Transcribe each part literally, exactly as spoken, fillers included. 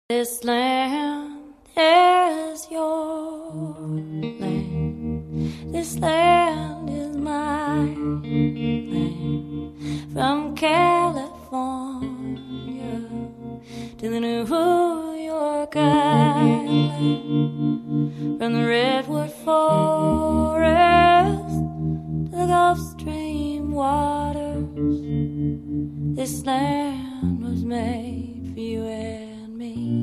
This land is your land. This land is my land. From California to the New York Island, from the Redwood Forest to the Gulf Stream waters, this land was made for you and me.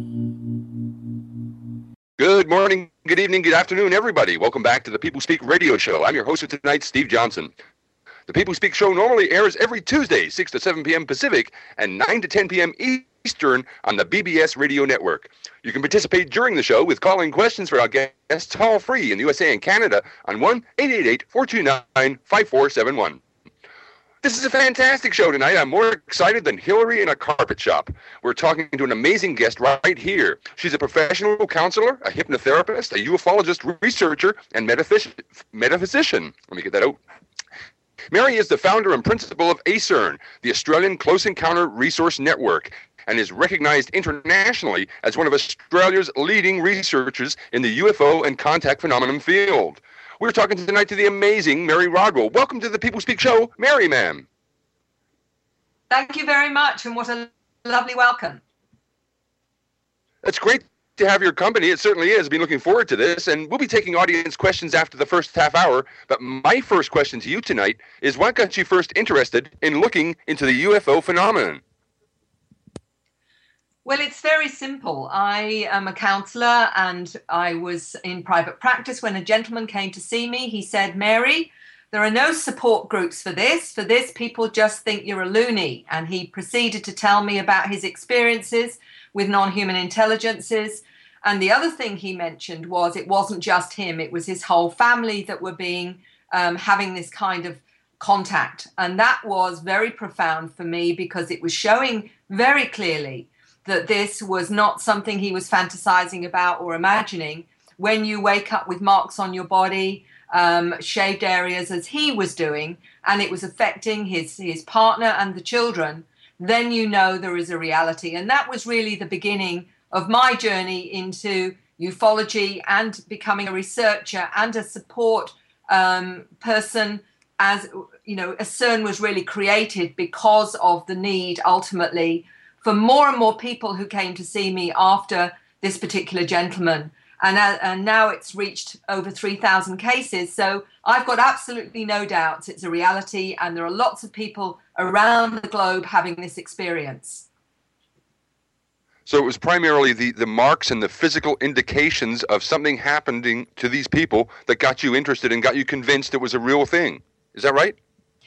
Good morning, good evening, good afternoon, everybody. Welcome back to the People Speak radio show. I'm your host for tonight, Steve Johnson. The People Speak show normally airs every Tuesday, six to seven p.m. Pacific and nine to ten p.m. Eastern on the B B S radio network. You can participate during the show with calling questions for our guests toll-free in the U S A and Canada on one eight eight eight, four two nine, five four seven one. This is a fantastic show tonight. I'm more excited than Hillary in a carpet shop. We're talking to an amazing guest right here. She's a professional counselor, a hypnotherapist, a ufologist, researcher, and metaphys- metaphysician. Let me get that out. Mary is the founder and principal of ACERN, the Australian Close Encounter Resource Network, and is recognized internationally as one of Australia's leading researchers in the U F O and contact phenomenon field. We're talking tonight to the amazing Mary Rodwell. Welcome to the People Speak show, Mary, ma'am. Thank you very much, and what a lovely welcome. It's great to have your company. It certainly is. I've been looking forward to this, and we'll be taking audience questions after the first half hour. But my first question to you tonight is, what got you first interested in looking into the U F O phenomenon? Well, it's very simple. I am a counsellor and I was in private practice when a gentleman came to see me. He said, Mary, there are no support groups for this. For this, people just think you're a loony. And he proceeded to tell me about his experiences with non-human intelligences. And the other thing he mentioned was it wasn't just him. It was his whole family that were being um, having this kind of contact. And that was very profound for me because it was showing very clearly that this was not something he was fantasizing about or imagining. When you wake up with marks on your body, um, shaved areas as he was doing, and it was affecting his, his partner and the children, then you know there is a reality. And that was really the beginning of my journey into ufology and becoming a researcher and a support um, person. As you know, ACERN was really created because of the need ultimately for more and more people who came to see me after this particular gentleman. And, uh, and now it's reached over three thousand cases. So I've got absolutely no doubts it's a reality, and there are lots of people around the globe having this experience. So it was primarily the, the marks and the physical indications of something happening to these people that got you interested and got you convinced it was a real thing. Is that right?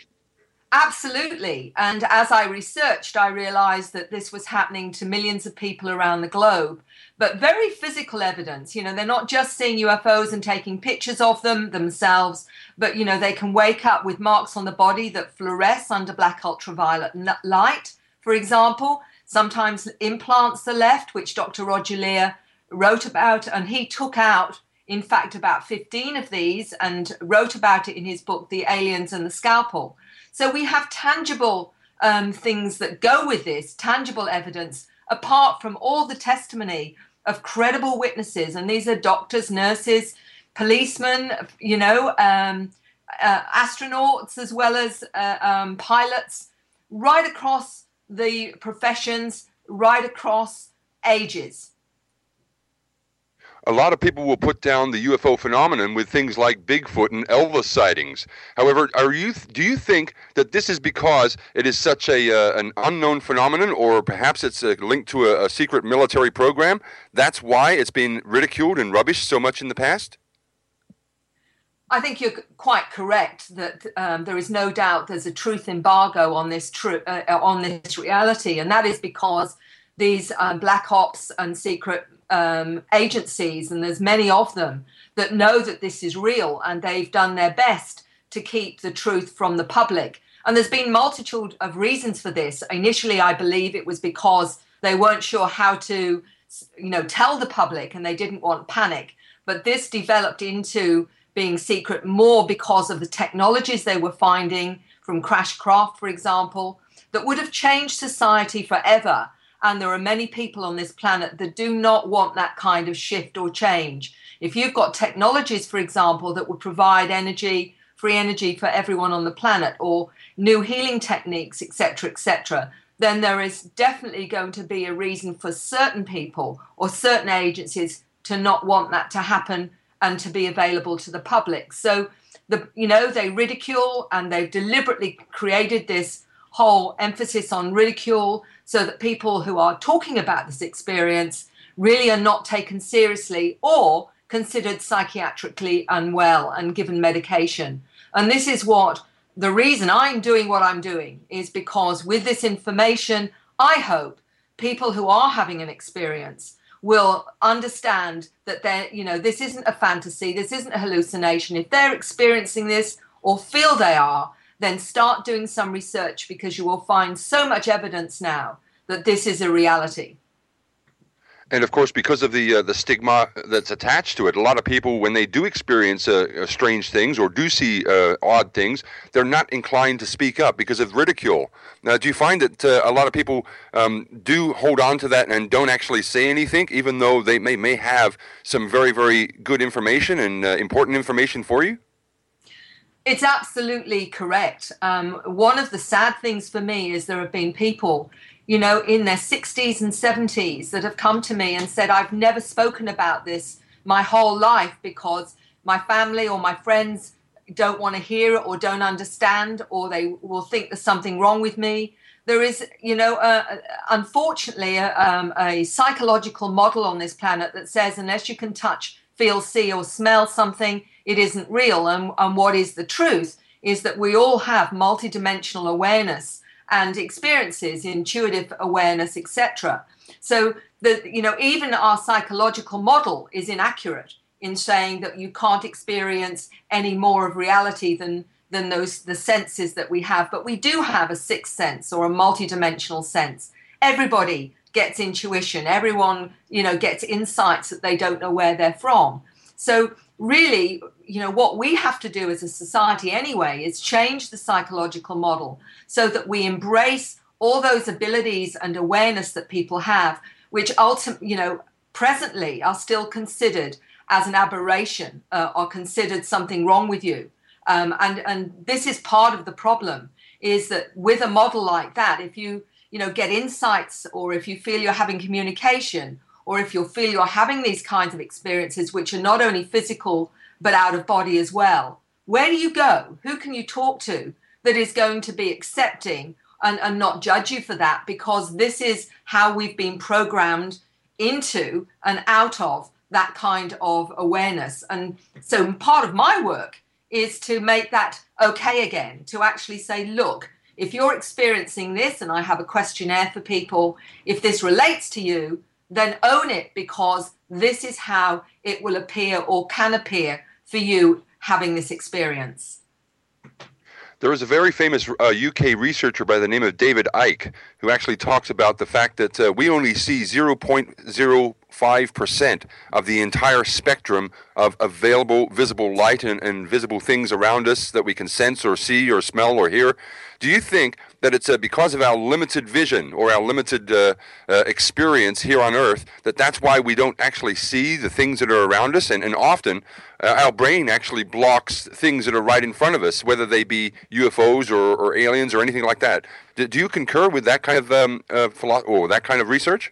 Absolutely. And as I researched, I realized that this was happening to millions of people around the globe, but very physical evidence. You know, they're not just seeing U F Os and taking pictures of them themselves, but, you know, they can wake up with marks on the body that fluoresce under black ultraviolet light, for example. Sometimes implants are left, which Doctor Roger Leir wrote about, and he took out, in fact, about fifteen of these and wrote about it in his book, The Aliens and the Scalpel. So we have tangible um, things that go with this, tangible evidence, apart from all the testimony of credible witnesses. And these are doctors, nurses, policemen, you know, um, uh, astronauts, as well as uh, um, pilots, right across the professions, right across ages. A lot of people will put down the U F O phenomenon with things like Bigfoot and Elvis sightings. However, are you do you think that this is because it is such a uh, an unknown phenomenon, or perhaps it's a linked to a, a secret military program? That's why it's been ridiculed and rubbished so much in the past? I think you're quite correct that um, there is no doubt there's a truth embargo on this tr- uh, on this reality, and that is because these um, black ops and secret Um, agencies, and there's many of them, that know that this is real, and they've done their best to keep the truth from the public. And there's been multitude of reasons for this. Initially, I believe it was because they weren't sure how to, you know, tell the public, and they didn't want panic. But this developed into being secret more because of the technologies they were finding from Crashcraft, for example, that would have changed society forever. And there are many people on this planet that do not want that kind of shift or change. If you've got technologies, for example, that would provide energy, free energy for everyone on the planet, or new healing techniques, et cetera, et cetera, then there is definitely going to be a reason for certain people or certain agencies to not want that to happen and to be available to the public. So, the, you know, they ridicule, and they've deliberately created this whole emphasis on ridicule so that people who are talking about this experience really are not taken seriously or considered psychiatrically unwell and given medication. And this is what the reason I'm doing what I'm doing is, because with this information, I hope people who are having an experience will understand that they're, you know, this isn't a fantasy, this isn't a hallucination. If they're experiencing this or feel they are, then start doing some research, because you will find so much evidence now that this is a reality. And of course, because of the uh, the stigma that's attached to it, a lot of people, when they do experience uh, uh, strange things or do see uh, odd things, they're not inclined to speak up because of ridicule. Now, do you find that uh, a lot of people um, do hold on to that and don't actually say anything, even though they may, may have some very, very good information and uh, important information for you? It's absolutely correct. Um, one of the sad things for me is there have been people, you know, in their sixties and seventies that have come to me and said, I've never spoken about this my whole life because my family or my friends don't want to hear it or don't understand, or they will think there's something wrong with me. There is, you know, uh, unfortunately, a, um, a psychological model on this planet that says unless you can touch, feel, see, or smell something, it isn't real. And, and what is the truth is that we all have multidimensional awareness and experiences, intuitive awareness, et cetera. So, the, you know, even our psychological model is inaccurate in saying that you can't experience any more of reality than than those the senses that we have. But we do have a sixth sense or a multidimensional sense. Everybody gets intuition. Everyone, you know, gets insights that they don't know where they're from. So really, you know, what we have to do as a society anyway is change the psychological model so that we embrace all those abilities and awareness that people have, which ultimately, you know, presently are still considered as an aberration, uh, or considered something wrong with you. Um, and, and this is part of the problem, is that with a model like that, if you, you know, get insights, or if you feel you're having communication, or if you feel you're having these kinds of experiences, which are not only physical, but out of body as well, where do you go? Who can you talk to that is going to be accepting and, and not judge you for that? Because this is how we've been programmed into and out of that kind of awareness. And so part of my work is to make that okay again, to actually say, look, if you're experiencing this, and I have a questionnaire for people, if this relates to you, then own it, because this is how it will appear or can appear for you having this experience. There is a very famous uh, U K researcher by the name of David Icke who actually talks about the fact that uh, we only see zero point zero five percent of the entire spectrum of available visible light and, and visible things around us that we can sense or see or smell or hear. Do you think that it's uh, because of our limited vision or our limited uh, uh, experience here on Earth, that that's why we don't actually see the things that are around us? And, and often uh, our brain actually blocks things that are right in front of us, whether they be U F Os or, or aliens or anything like that. Do, do you concur with that kind of um, uh, philo- or that kind of research?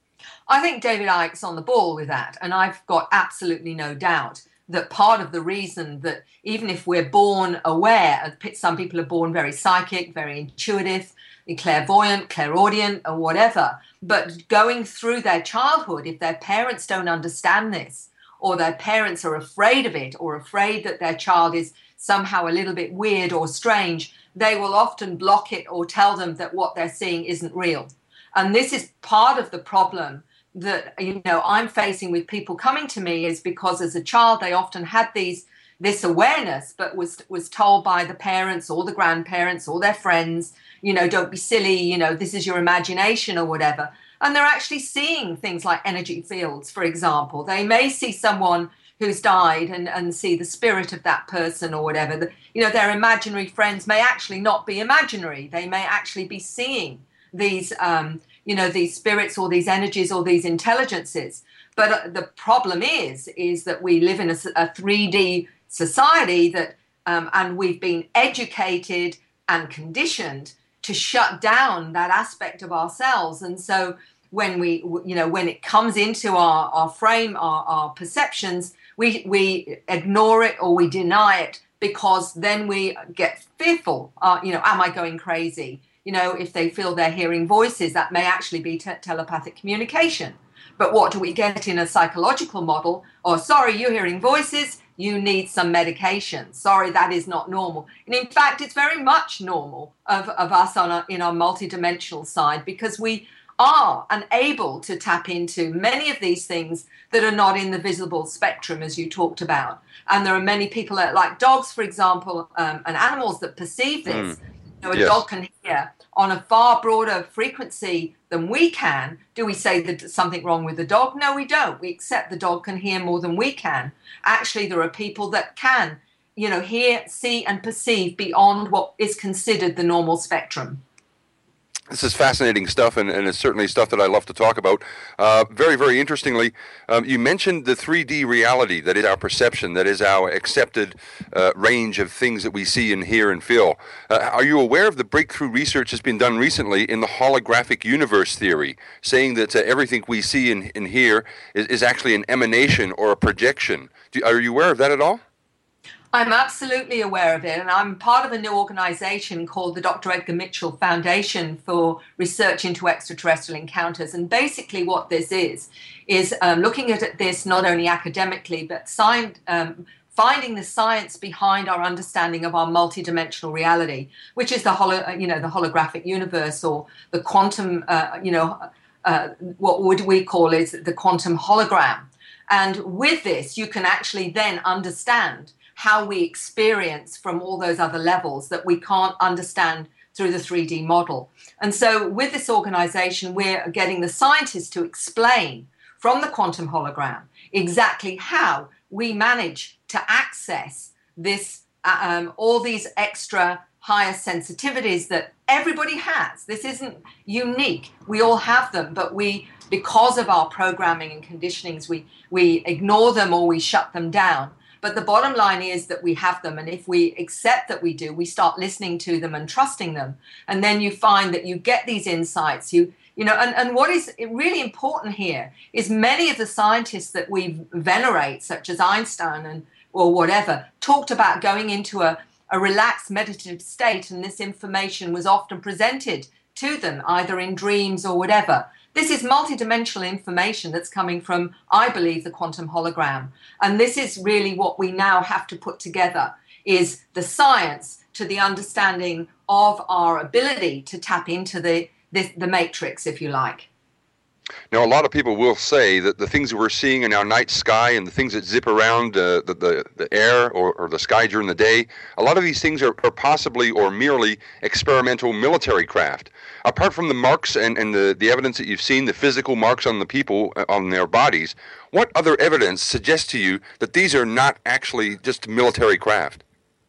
I think David Icke's on the ball with that, and I've got absolutely no doubt that part of the reason that even if we're born aware, some people are born very psychic, very intuitive, clairvoyant, clairaudient, or whatever, but going through their childhood, if their parents don't understand this, or their parents are afraid of it, or afraid that their child is somehow a little bit weird or strange, they will often block it or tell them that what they're seeing isn't real. And this is part of the problem that, you know, I'm facing with people coming to me, is because as a child they often had these this awareness, but was was told by the parents or the grandparents or their friends, you know, don't be silly, you know, this is your imagination or whatever. And they're actually seeing things like energy fields, for example. They may see someone who's died and, and see the spirit of that person or whatever. The, you know, their imaginary friends may actually not be imaginary. They may actually be seeing these um you know, these spirits or these energies or these intelligences. But uh, the problem is, is that we live in a, a three D society that, um, and we've been educated and conditioned to shut down that aspect of ourselves. And so when we, you know, when it comes into our, our frame, our, our perceptions, we, we ignore it or we deny it, because then we get fearful. Uh, you know, am I going crazy? You know, if they feel they're hearing voices, that may actually be te- telepathic communication. But what do we get in a psychological model? Oh, sorry, you're hearing voices. You need some medication. Sorry, that is not normal. And in fact, it's very much normal of, of us on a, in our multidimensional side, because we are unable to tap into many of these things that are not in the visible spectrum, as you talked about. And there are many people, that, like dogs, for example, um, and animals that perceive this. Mm. You know, a yes. dog can hear on a far broader frequency than we can. Do we say that there's something wrong with the dog? No, we don't. We accept the dog can hear more than we can. Actually, there are people that can, you know, hear, see, and perceive beyond what is considered the normal spectrum. This is fascinating stuff, and, and it's certainly stuff that I love to talk about. Uh, very, very interestingly, um, you mentioned the three D reality, that is our perception, that is our accepted uh, range of things that we see and hear and feel. Uh, are you aware of the breakthrough research that's been done recently in the holographic universe theory, saying that uh, everything we see and, and hear is, is actually an emanation or a projection? Do, are you aware of that at all? I'm absolutely aware of it, and I'm part of a new organization called the Doctor Edgar Mitchell Foundation for Research into Extraterrestrial Encounters. And basically what this is, is um, looking at this not only academically, but science, um, finding the science behind our understanding of our multidimensional reality, which is the holo, you know, the holographic universe, or the quantum, uh, you know, uh, what would we call is the quantum hologram. And with this, you can actually then understand how we experience from all those other levels that we can't understand through the three D model. And so with this organization, we're getting the scientists to explain from the quantum hologram exactly how we manage to access this, um, all these extra higher sensitivities that everybody has. This isn't unique. We all have them, but we, because of our programming and conditionings, we, we ignore them or we shut them down. But the bottom line is that we have them. And if we accept that we do, we start listening to them and trusting them. And then you find that you get these insights. You, you know, and, and what is really important here is many of the scientists that we venerate, such as Einstein and or whatever, talked about going into a, a relaxed meditative state. And this information was often presented to them, either in dreams or whatever. This is multidimensional information that's coming from, I believe, the quantum hologram. And this is really what we now have to put together, is the science to the understanding of our ability to tap into the, the, the matrix, if you like. Now, a lot of people will say that the things that we're seeing in our night sky and the things that zip around uh, the, the, the air or, or the sky during the day, a lot of these things are, are possibly or merely experimental military craft. Apart from the marks and, and the, the evidence that you've seen, the physical marks on the people, uh, on their bodies, what other evidence suggests to you that these are not actually just military craft?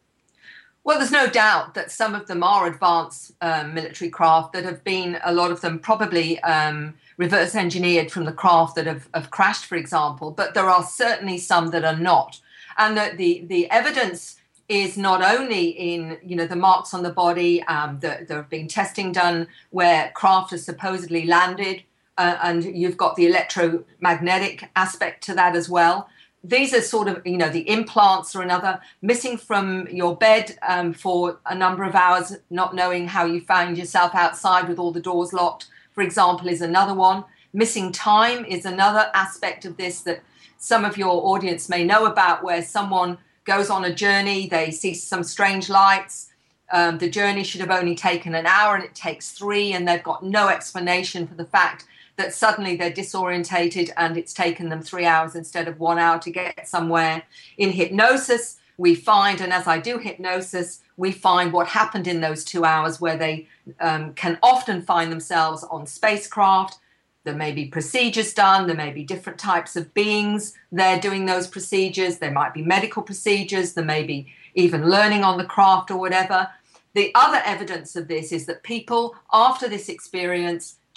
Well, there's no doubt that some of them are advanced um, military craft that have been, a lot of them probably um, reverse engineered from the craft that have, have crashed, for example. But there are certainly some that are not. And the, the, the evidence is not only in, you know, the marks on the body. Um, the, there have been testing done where craft has supposedly landed, uh, and you've got the electromagnetic aspect to that as well. These are sort of, you know, the implants are another. Missing from your bed um, for a number of hours, not knowing how you found yourself outside with all the doors locked, for example, is another one. Missing time is another aspect of this that some of your audience may know about, where someone goes on a journey, they see some strange lights. Um, the journey should have only taken an hour and it takes three, and they've got no explanation for the fact that suddenly they're disorientated and it's taken them three hours instead of one hour to get somewhere. In hypnosis, we find, and as I do hypnosis, we find what happened in those two hours where they um, can often find themselves on spacecraft. There may be procedures done. There may be different types of beings there doing those procedures. There might be medical procedures. There may be even learning on the craft or whatever. The other evidence of this is that people, after this experience,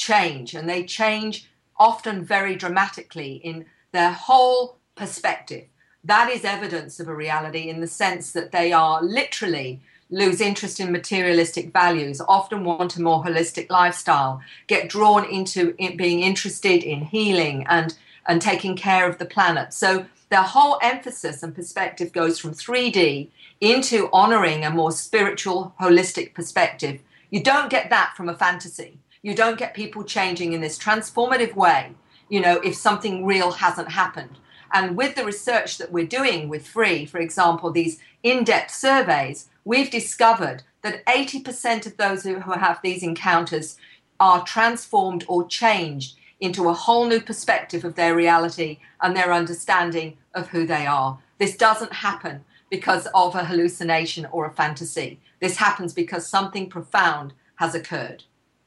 change, and they change often very dramatically in their whole perspective. That is evidence of a reality in the sense that they are literally lose interest in materialistic values, often want a more holistic lifestyle, get drawn into it being interested in healing and, and taking care of the planet. So their whole emphasis and perspective goes from three D into honoring a more spiritual, holistic perspective. You don't get that from a fantasy. You don't get people changing in this transformative way, you know, if something real hasn't happened. And with the research that we're doing with Free, for example, these in-depth surveys, we've discovered that eighty percent of those who have these encounters are transformed or changed into a whole new perspective of their reality and their understanding of who they are. This doesn't happen because of a hallucination or a fantasy. This happens because something profound has occurred.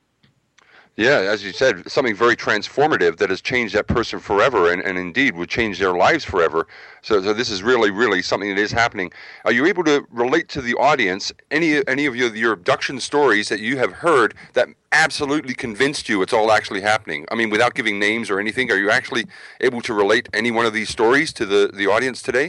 Yeah, as you said, something very transformative that has changed that person forever, and, and indeed would change their lives forever. So, so this is really, really something that is happening. Are you able to relate to the audience any any of your, your abduction stories that you have heard that absolutely convinced you it's all actually happening? I mean, without giving names or anything, are you actually able to relate any one of these stories to the, the audience today?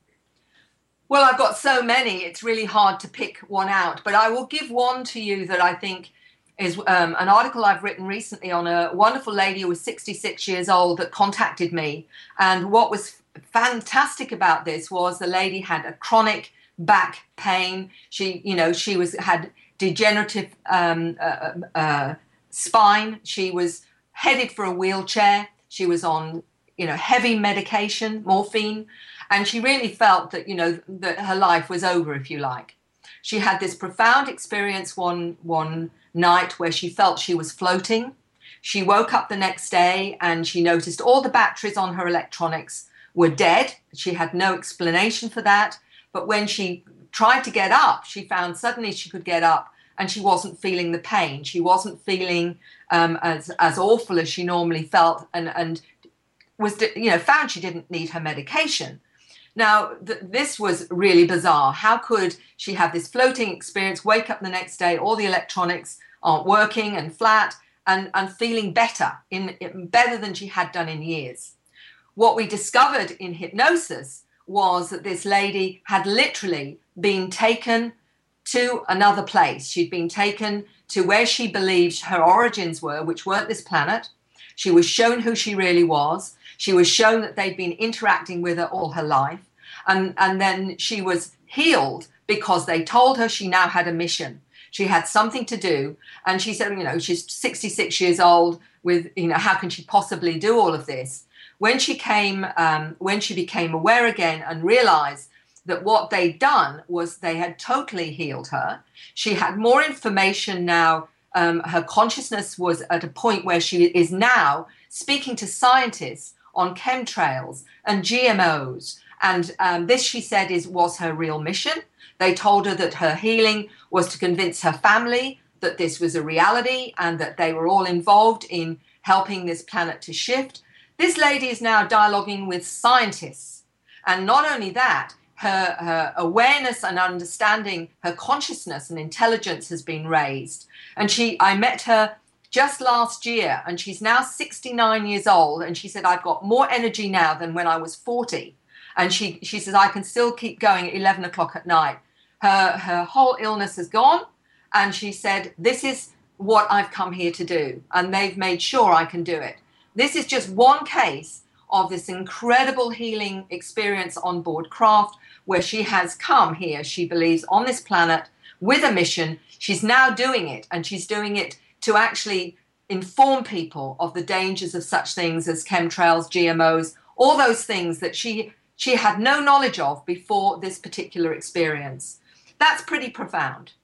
Well, I've got so many, it's really hard to pick one out, but I will give one to you that I think is um, an article I've written recently on a wonderful lady who was sixty-six years old that contacted me. And what was fantastic about this was the lady had a chronic back pain. She, you know, she was had degenerative um, uh, uh, spine. She was headed for a wheelchair. She was on, you know, heavy medication, morphine. And she really felt that, you know, that her life was over, if you like. She had this profound experience one one night where she felt she was floating. She woke up the next day and she noticed all the batteries on her electronics were dead. She had no explanation for that. But when she tried to get up, she found suddenly she could get up and she wasn't feeling the pain. She wasn't feeling um, as, as awful as she normally felt, and, and was, you know, found she didn't need her medication. Now, th- this was really bizarre. How could she have this floating experience, wake up the next day, all the electronics aren't working and flat, and, and feeling better, in, in better than she had done in years? What we discovered in hypnosis was that this lady had literally been taken to another place. She'd been taken to where she believed her origins were, which weren't this planet. She was shown who she really was. She was shown that they'd been interacting with her all her life. And, and then she was healed because they told her she now had a mission. She had something to do. And she said, you know, she's sixty-six years old with, you know, how can she possibly do all of this? When she came, um, when she became aware again and realized that what they'd done was they had totally healed her. She had more information now. Um, her consciousness was at a point where she is now speaking to scientists on chemtrails and G M Os. And um, this, she said, is was her real mission. They told her that her healing was to convince her family that this was a reality and that they were all involved in helping this planet to shift. This lady is now dialoguing with scientists. And not only that, her, her awareness and understanding, her consciousness and intelligence has been raised. And she, I met her just last year, and she's now sixty-nine years old. And she said, I've got more energy now than when I was forty. And she, she says, I can still keep going at eleven o'clock at night. Her, her whole illness has gone. And she said, this is what I've come here to do. And they've made sure I can do it. This is just one case of this incredible healing experience on board Craft, where she has come here, she believes, on this planet with a mission. She's now doing it, and she's doing it to actually inform people of the dangers of such things as chemtrails, G M Os, all those things that she she had no knowledge of before this particular experience. That's pretty profound.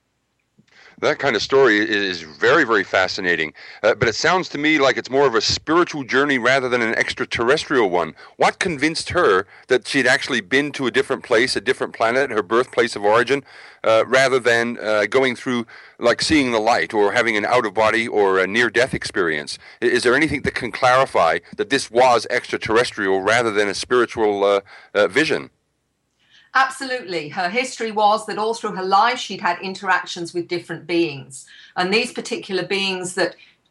That kind of story is very, very fascinating. Uh, but it sounds to me like it's more of a spiritual journey rather than an extraterrestrial one. What convinced her that she'd actually been to a different place, a different planet, her birthplace of origin, uh, rather than uh, going through, like, seeing the light or having an out-of-body or a near-death experience? Is there anything that can clarify that this was extraterrestrial rather than a spiritual uh, uh, vision? Absolutely. Her history was that all through her life she'd had interactions with different beings. And these particular beings that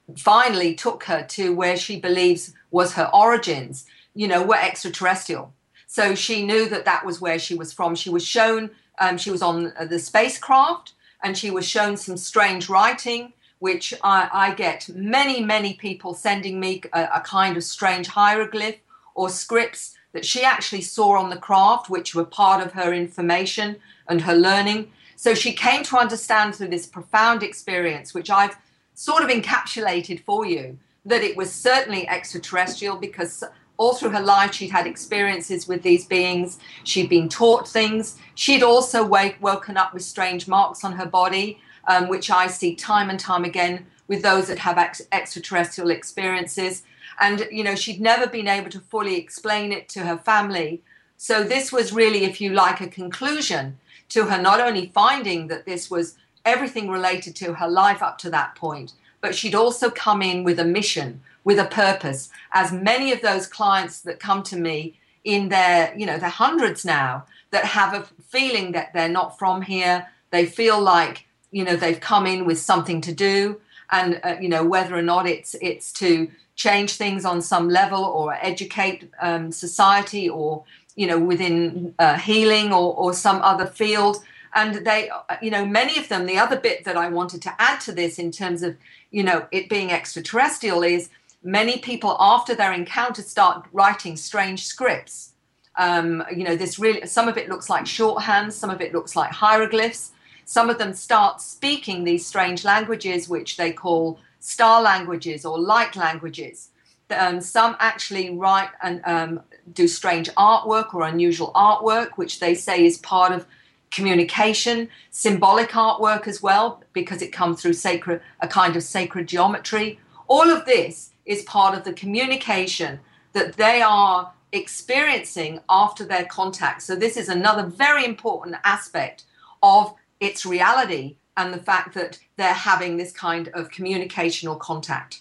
finally took her to where she believes was her origins, you know, were extraterrestrial. So she knew that that was where she was from. She was shown, um, she was on the spacecraft, and she was shown some strange writing, which I, I get many, many people sending me a, a kind of strange hieroglyph or scripts that she actually saw on the craft, which were part of her information and her learning. So she came to understand through this profound experience, which I've sort of encapsulated for you, that it was certainly extraterrestrial, because all through her life she'd had experiences with these beings. She'd been taught things. She'd also wake, woken up with strange marks on her body, um, which I see time and time again with those that have ex- extraterrestrial experiences. And, you know, she'd never been able to fully explain it to her family. So this was really, if you like, a conclusion to her not only finding that this was everything related to her life up to that point, but she'd also come in with a mission, with a purpose. As many of those clients that come to me in their, you know, they're hundreds now, that have a feeling that they're not from here. They feel like, you know, they've come in with something to do, and, uh, you know, whether or not it's it's to change things on some level, or educate um, society, or, you know, within uh, healing, or, or some other field. And they, you know, many of them, the other bit that I wanted to add to this in terms of, you know, it being extraterrestrial is many people after their encounter start writing strange scripts. Um, you know, this really, some of it looks like shorthand, some of it looks like hieroglyphs. Some of them start speaking these strange languages, which they call star languages or light languages. Um, some actually write and um, do strange artwork or unusual artwork, which they say is part of communication, symbolic artwork as well, because it comes through sacred, a kind of sacred geometry. All of this is part of the communication that they are experiencing after their contact. So this is another very important aspect of its reality, and the fact that they're having this kind of communicational contact.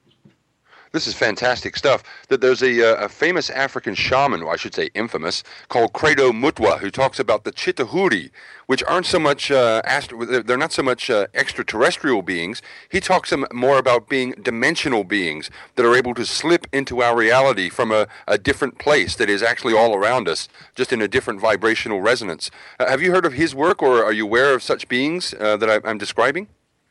This is fantastic stuff. That there's a, a famous African shaman, or I should say infamous, called Credo Mutwa, who talks about the Chitahuri, which aren't so much uh, astro- they're not so much uh, extraterrestrial beings. He talks more about being dimensional beings that are able to slip into our reality from a, a different place that is actually all around us, just in a different vibrational resonance. Uh, have you heard of his work, or are you aware of such beings uh, that I, I'm describing?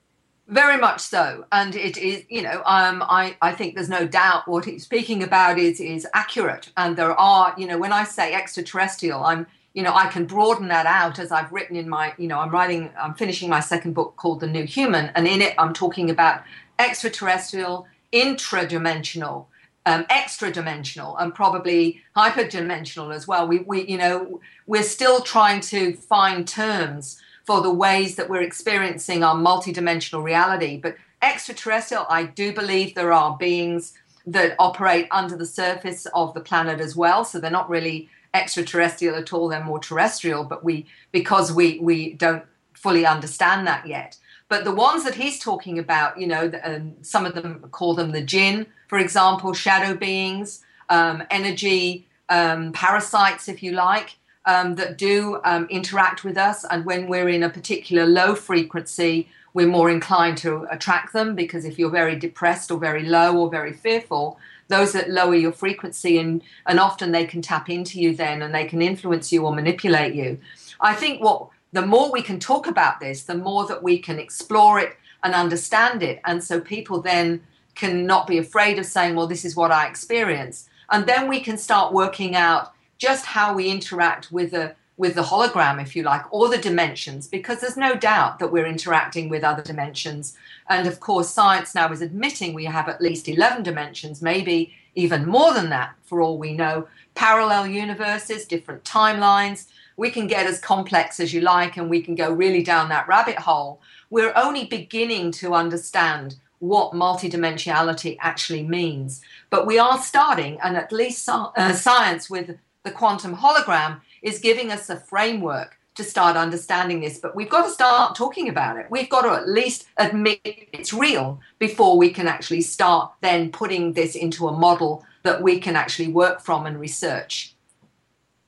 Very much so. And it is, you know, um, I, I think there's no doubt what he's speaking about is, is accurate. And there are, you know, when I say extraterrestrial, I'm, you know, I can broaden that out, as I've written in my, you know, I'm writing, I'm finishing my second book called The New Human. And in it, I'm talking about extraterrestrial, intradimensional, um, extra dimensional, and probably hyperdimensional as well. We, we, you know, we're still trying to find terms for the ways that we're experiencing our multidimensional reality. But extraterrestrial, I do believe there are beings that operate under the surface of the planet as well. So they're not really extraterrestrial at all, they're more terrestrial, but we, because we, we don't fully understand that yet. But the ones that he's talking about, you know, um, some of them call them the jinn, for example, shadow beings, um, energy, um, parasites, if you like, Um, that do um, interact with us. And when we're in a particular low frequency, we're more inclined to attract them, because if you're very depressed or very low or very fearful, those that lower your frequency, and, and often they can tap into you then, and they can influence you or manipulate you. I think what the more we can talk about this, the more that we can explore it and understand it. And so people then can not be afraid of saying, well, this is what I experience. And then we can start working out just how we interact with the with the hologram, if you like, or the dimensions, because there's no doubt that we're interacting with other dimensions. And of course, science now is admitting we have at least eleven dimensions, maybe even more than that, for all we know. Parallel universes, different timelines. We can get as complex as you like, and we can go really down that rabbit hole. We're only beginning to understand what multidimensionality actually means. But we are starting, and at least uh, science with the quantum hologram is giving us a framework to start understanding this. But we've got to start talking about it. We've got to at least admit it's real before we can actually start then putting this into a model that we can actually work from and research.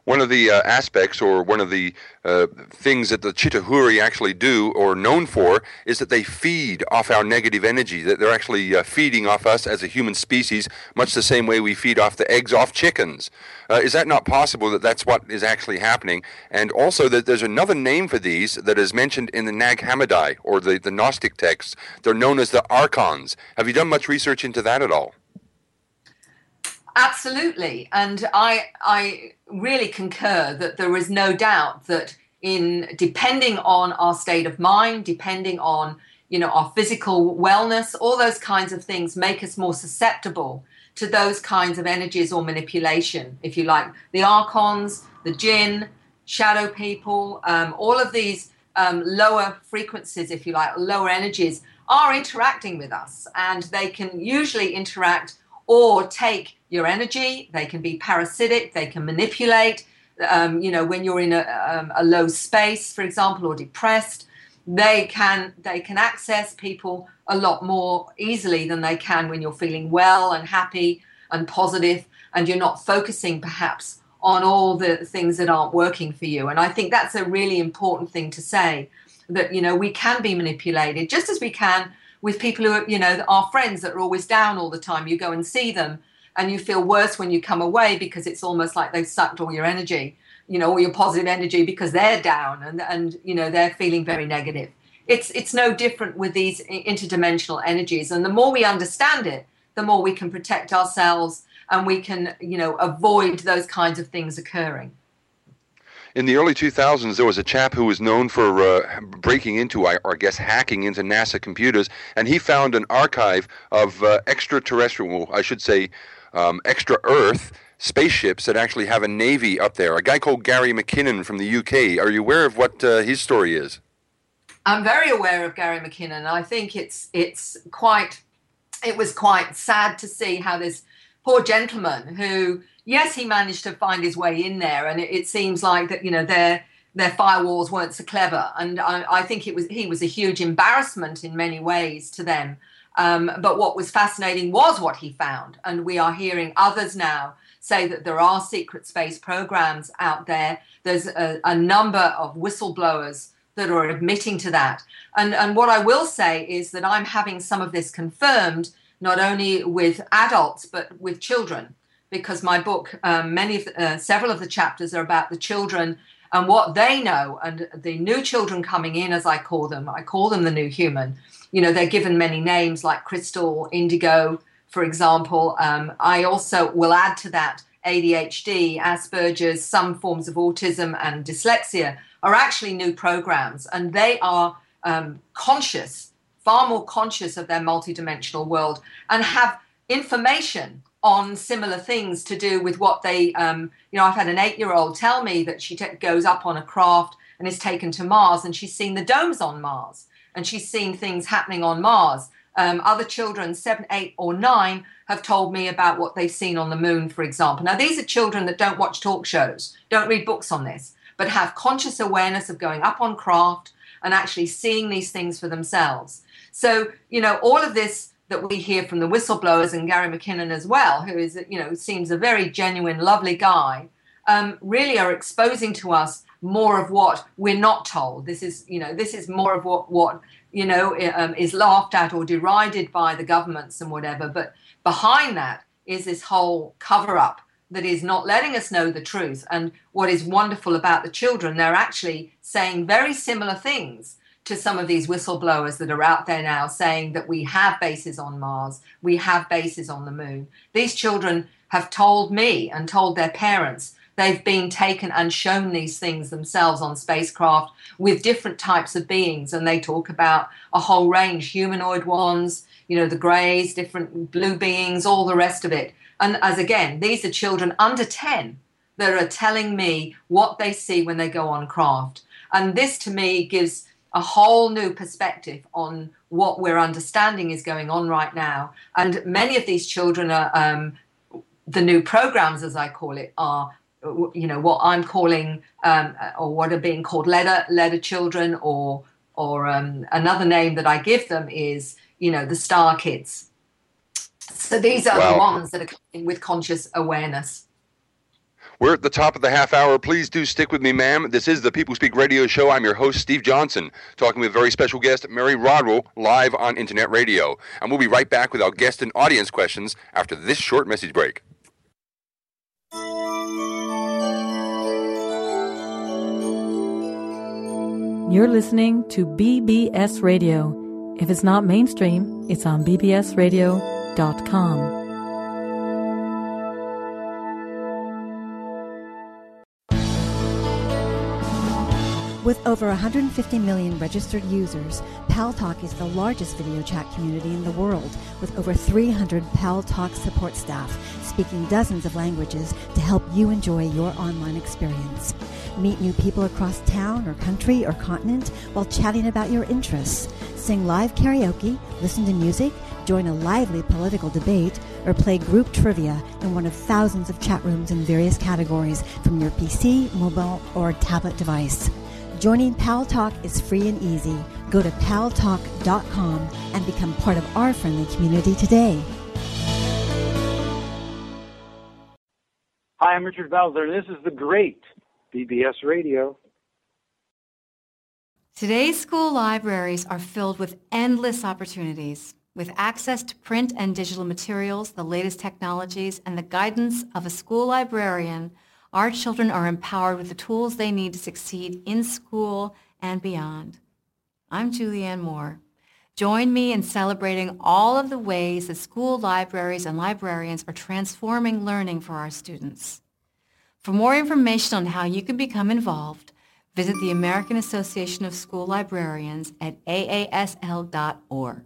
one of the uh, aspects or one of the uh, things that the Chitauri actually do or known for is that they feed off our negative energy, that they're actually uh, feeding off us as a human species, much the same way we feed off the eggs off chickens. Uh, is that not possible that that's what is actually happening? And also that there's another name for these that is mentioned in the Nag Hammadi or the, the Gnostic texts. They're known as the Archons. Have you done much research into that at all? Absolutely. And I I really concur that there is no doubt that in depending on our state of mind, depending on, you know, our physical wellness, all those kinds of things make us more susceptible to those kinds of energies or manipulation, if you like. The Archons, the Jinn, shadow people, um, all of these um, lower frequencies, if you like, lower energies are interacting with us, and they can usually interact or take your energy. They can be parasitic, they can manipulate. Um, you know, when you're in a, um, a low space, for example, or depressed, they can they can access people a lot more easily than they can when you're feeling well and happy and positive, and you're not focusing perhaps on all the things that aren't working for you. And I think that's a really important thing to say, that, you know, we can be manipulated just as we can with people who are, you know, our friends that are always down all the time. You go and see them and you feel worse when you come away because it's almost like they've sucked all your energy, you know, all your positive energy, because they're down and, and you know, they're feeling very negative. It's it's no different with these interdimensional energies. And the more we understand it, the more we can protect ourselves and we can, you know, avoid those kinds of things occurring. In the early two thousands, there was a chap who was known for uh, breaking into, or I guess hacking into NASA computers, and he found an archive of uh, extraterrestrial, I should say, um, extra-Earth spaceships that actually have a navy up there. A guy called Gary McKinnon from the U K. Are you aware of what uh, his story is? I'm very aware of Gary McKinnon. I think it's it's quite, it was quite sad to see how this poor gentleman who, yes, he managed to find his way in there, and it, it seems like that, you know, their their firewalls weren't so clever, and I, I think it was he was a huge embarrassment in many ways to them. Um, but what was fascinating was what he found, and we are hearing others now say that there are secret space programs out there. There's a, a number of whistleblowers that are admitting to that, and and what I will say is that I'm having some of this confirmed not only with adults but with children, because my book, um, many of the, uh, several of the chapters are about the children and what they know, and the new children coming in, as I call them. I call them the new human. You know, they're given many names like Crystal, Indigo, for example. Um, I also will add to that A D H D, Asperger's, some forms of autism and dyslexia are actually new programs, and they are um, conscious, far more conscious of their multidimensional world, and have information on similar things to do with what they, um, you know, I've had an eight-year-old tell me that she t- goes up on a craft and is taken to Mars, and she's seen the domes on Mars, and she's seen things happening on Mars. Um, other children, seven, eight, or nine, have told me about what they've seen on the moon, for example. Now, these are children that don't watch talk shows, don't read books on this, but have conscious awareness of going up on craft and actually seeing these things for themselves. So, you know, all of this that we hear from the whistleblowers, and Gary McKinnon as well, who is, you know, seems a very genuine, lovely guy, um, really are exposing to us more of what we're not told. This is, you know, this is more of what, what you know, um, is laughed at or derided by the governments and whatever. But behind that is this whole cover-up that is not letting us know the truth. And what is wonderful about the children, they're actually saying very similar things to some of these whistleblowers that are out there now, saying that we have bases on Mars, we have bases on the moon. These children have told me and told their parents they've been taken and shown these things themselves on spacecraft with different types of beings, and they talk about a whole range, humanoid ones, you know, the greys, different blue beings, all the rest of it. And as again, these are children under ten that are telling me what they see when they go on craft. And this to me gives a whole new perspective on what we're understanding is going on right now. And many of these children are, um, the new programs, as I call it, are, you know, what I'm calling, um, or what are being called letter, letter children, or, or um, another name that I give them is, you know, the star kids. So these are Wow. the ones that are coming with conscious awareness. We're at the top of the half hour. Please do stick with me, ma'am. This is the People Speak Radio Show. I'm your host, Steve Johnson, talking with very special guest, Mary Rodwell, live on Internet Radio. And we'll be right back with our guest and audience questions after this short message break. You're listening to B B S Radio. If it's not mainstream, it's on b b s radio dot com. With over one hundred fifty million registered users, Paltalk is the largest video chat community in the world, with over three hundred Paltalk support staff speaking dozens of languages to help you enjoy your online experience. Meet new people across town or country or continent while chatting about your interests. Sing live karaoke, listen to music, join a lively political debate, or play group trivia in one of thousands of chat rooms in various categories from your P C, mobile, or tablet device. Joining Paltalk is free and easy. Go to paltalk dot com and become part of our friendly community today. Hi, I'm Richard Belzer. This is the great B B S Radio. Today's school libraries are filled with endless opportunities. With access to print and digital materials, the latest technologies, and the guidance of a school librarian, our children are empowered with the tools they need to succeed in school and beyond. I'm Julianne Moore. Join me in celebrating all of the ways that school libraries and librarians are transforming learning for our students. For more information on how you can become involved, visit the American Association of School Librarians at A A S L dot org.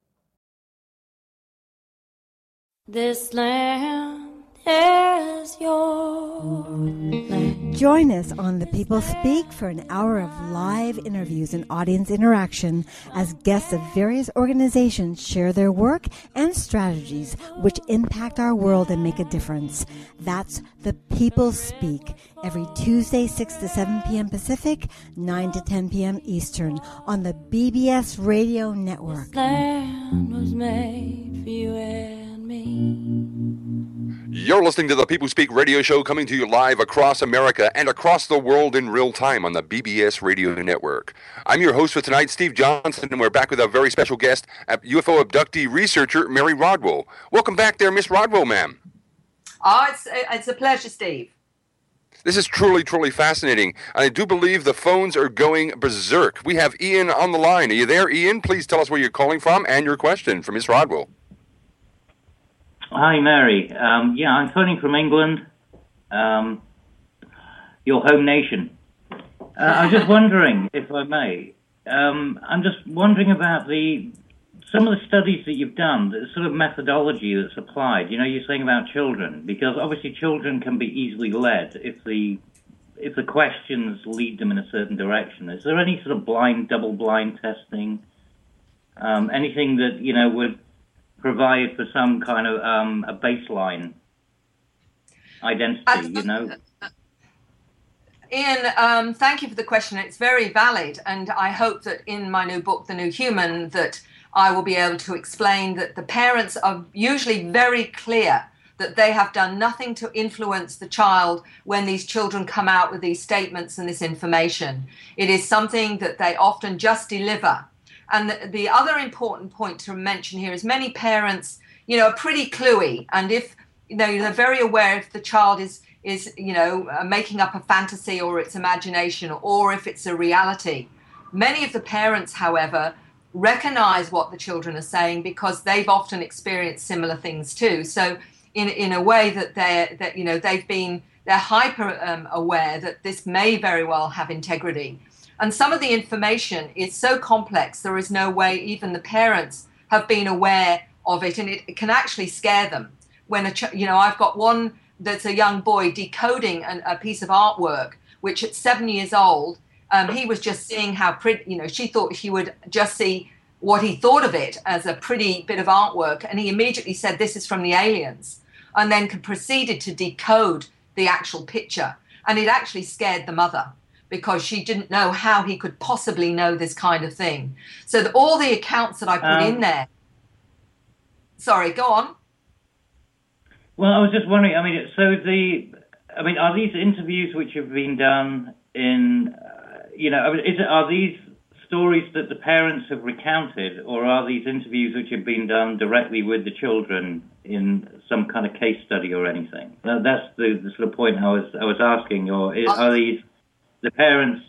This land is your land. Join us on The People Speak for an hour of live interviews and audience interaction as guests of various organizations share their work and strategies which impact our world and make a difference. That's The People Speak, every Tuesday, six to seven p.m. Pacific, nine to ten p.m. Eastern, on the B B S Radio Network. This land was made for you and me. You're listening to the People Speak Radio Show, coming to you live across America and across the world in real time on the B B S Radio Network. I'm your host for tonight, Steve Johnson, and we're back with our very special guest, U F O abductee researcher, Mary Rodwell. Welcome back there, Miss Rodwell, ma'am. Oh, it's, it's a pleasure, Steve. This is truly, truly fascinating. I do believe the phones are going berserk. We have Ian on the line. Are you there, Ian? Please tell us where you're calling from and your question for Miss Rodwell. Hi, Mary. Um, yeah, I'm phoning from England, um, your home nation. Uh, I was just wondering, if I may, um, I'm just wondering about the some of the studies that you've done, the sort of methodology that's applied. You know, you're saying about children, because obviously children can be easily led if the if the questions lead them in a certain direction. Is there any sort of blind, double-blind testing, um, anything that, you know, would provide for some kind of um, a baseline identity, uh, you know? Ian, um, thank you for the question. It's very valid, and I hope that in my new book, The New Human, that I will be able to explain that the parents are usually very clear that they have done nothing to influence the child when these children come out with these statements and this information. It is something that they often just deliver. And the, the other important point to mention here is many parents, you know, are pretty cluey. And if, you know, they're very aware if the child is, is you know, uh, making up a fantasy or its imagination, or if it's a reality. Many of the parents, however, recognize what the children are saying because they've often experienced similar things too. So in, in a way that they're, that, you know, they've been, they're hyper um, aware that this may very well have integrity. And some of the information is so complex, there is no way even the parents have been aware of it, and it, it can actually scare them. When a ch- you know, I've got one that's a young boy decoding an, a piece of artwork, which at seven years old, um, he was just seeing how pretty, you know, she thought he would just see what he thought of it as a pretty bit of artwork, and he immediately said, "This is from the aliens," and then proceeded to decode the actual picture, and it actually scared the mother, because she didn't know how he could possibly know this kind of thing. So the, all the accounts that I put um, in there... Sorry, go on. Well, I was just wondering, I mean, so the I mean, are these interviews which have been done in, uh, you know, I mean, is it, are these stories that the parents have recounted, or are these interviews which have been done directly with the children in some kind of case study or anything? That, that's the, the sort of point I was I was asking. Or is, are these the parents